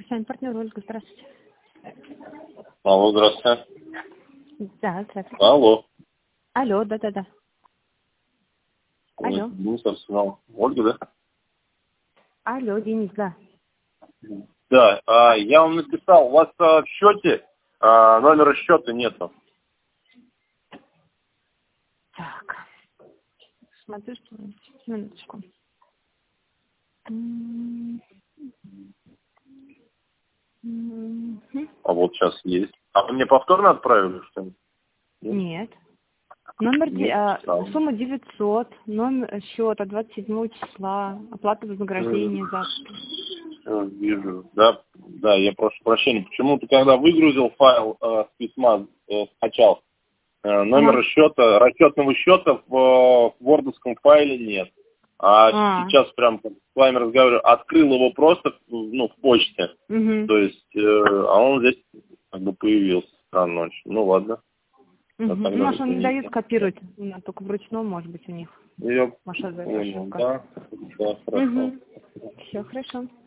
Специальный партнер Ольга, здравствуйте. Алло, здравствуйте. Да, здравствуйте. Алло. Алло, да-да-да. Алло. Денис Арсенал. Ольга, да? Алло, Денис, да. Да, я вам написал, у вас в счете номера счета нету. Так. Смотрю, что... Минуточку. А вот сейчас есть. А вы мне повторно отправили, что ли? Нет. Номер, Нет, сумма 900, номер счета 27 числа, оплата вознаграждения завтра. Все, вижу. Да, я прошу прощения. Почему-то, когда выгрузил файл с письма, скачал, номера счета, расчетного счета в вордовском файле нет. Сейчас прям с вами разговариваю, открыл его просто в почте. То есть, а он здесь как бы появился. Странно очень. Ну ладно. Может, он не дает копировать, только вручную, может быть, у них. Я Маша, понял, да, хорошо. Все, хорошо.